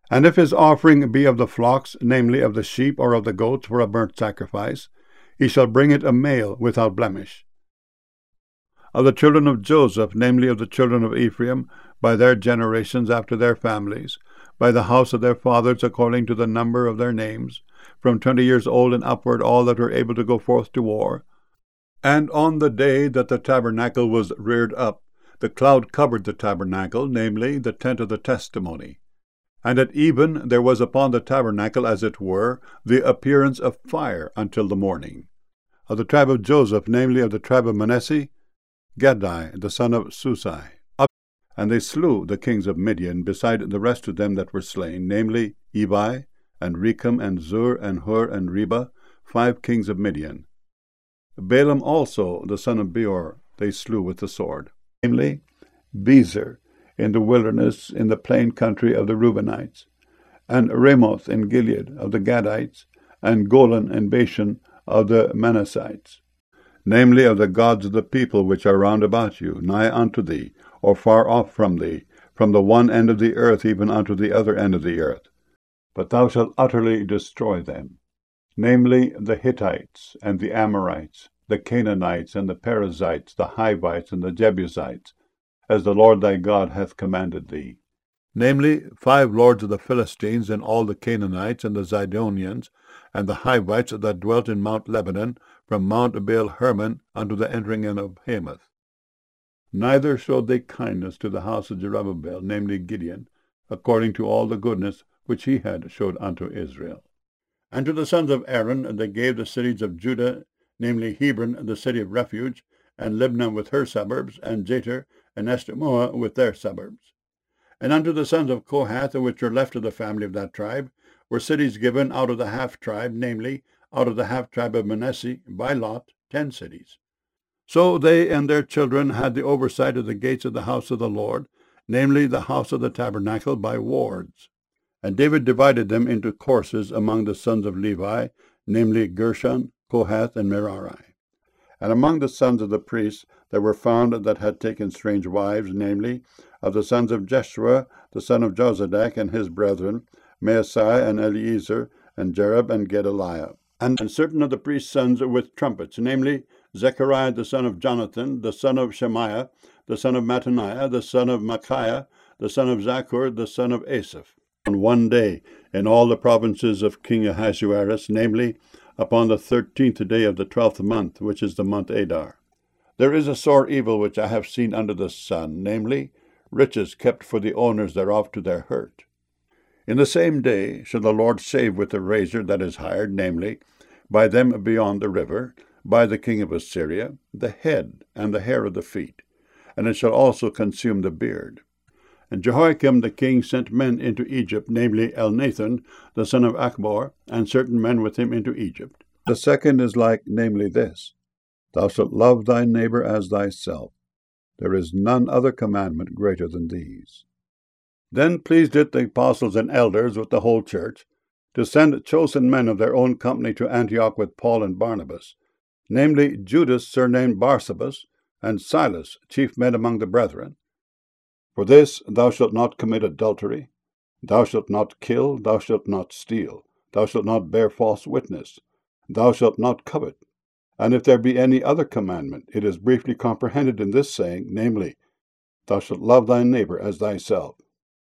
And if his offering be of the flocks, namely of the sheep or of the goats for a burnt sacrifice, he shall bring it a male without blemish. Of the children of Joseph, namely of the children of Ephraim, by their generations after their families, by the house of their fathers according to the number of their names, from 20 years old and upward, all that were able to go forth to war. And on the day that the tabernacle was reared up, the cloud covered the tabernacle, namely the tent of the testimony. And at even there was upon the tabernacle, as it were, the appearance of fire until the morning. Of the tribe of Joseph, namely of the tribe of Manasseh, Gadai, the son of Susai. And they slew the kings of Midian, beside the rest of them that were slain, namely Evi, and Rechem, and Zur, and Hur, and Reba, 5 kings of Midian. Balaam also, the son of Beor, they slew with the sword, namely Bezer, in the wilderness, in the plain country of the Reubenites, and Ramoth in Gilead of the Gadites, and Golan and Bashan of the Manassites, namely of the gods of the people which are round about you, nigh unto thee, or far off from thee, from the one end of the earth even unto the other end of the earth. But thou shalt utterly destroy them, namely the Hittites, and the Amorites, the Canaanites, and the Perizzites, the Hivites, and the Jebusites, as the Lord thy God hath commanded thee. Namely 5 lords of the Philistines, and all the Canaanites, and the Zidonians, and the Hivites that dwelt in Mount Lebanon, from Mount Baal Hermon unto the entering in of Hamath. Neither showed they kindness to the house of Jerubbaal, namely Gideon, according to all the goodness which he had showed unto Israel. And to the sons of Aaron they gave the cities of Judah, namely Hebron, the city of refuge, and Libnah with her suburbs, and Jatir, and Eshtemoa with their suburbs. And unto the sons of Kohath, which were left of the family of that tribe, were cities given out of the half-tribe, namely, out of the half-tribe of Manasseh, by lot, 10 cities. So they and their children had the oversight of the gates of the house of the Lord, namely the house of the tabernacle, by wards. And David divided them into courses among the sons of Levi, namely Gershon, Kohath, and Merari. And among the sons of the priests there were found that had taken strange wives, namely, of the sons of Jeshua, the son of Jozadak, and his brethren, Maasai, and Eliezer, and Jerub, and Gedaliah. And certain of the priests' sons with trumpets, namely, Zechariah the son of Jonathan, the son of Shemaiah, the son of Mattaniah, the son of Micaiah, the son of Zachor, the son of Asaph. On one day in all the provinces of King Ahasuerus, namely, upon the 13th day of the 12th month, which is the month Adar. There is a sore evil which I have seen under the sun, namely, riches kept for the owners thereof to their hurt. In the same day shall the Lord shave with the razor that is hired, namely, by them beyond the river, by the king of Assyria, the head and the hair of the feet, and it shall also consume the beard. And Jehoiakim the king sent men into Egypt, namely Elnathan, the son of Achbor, and certain men with him into Egypt. The second is like, namely this, Thou shalt love thy neighbor as thyself. There is none other commandment greater than these. Then pleased it the apostles and elders with the whole church to send chosen men of their own company to Antioch with Paul and Barnabas, namely Judas surnamed Barsabas, and Silas, chief men among the brethren. For this, thou shalt not commit adultery, thou shalt not kill, thou shalt not steal, thou shalt not bear false witness, thou shalt not covet. And if there be any other commandment, it is briefly comprehended in this saying, namely, Thou shalt love thy neighbor as thyself.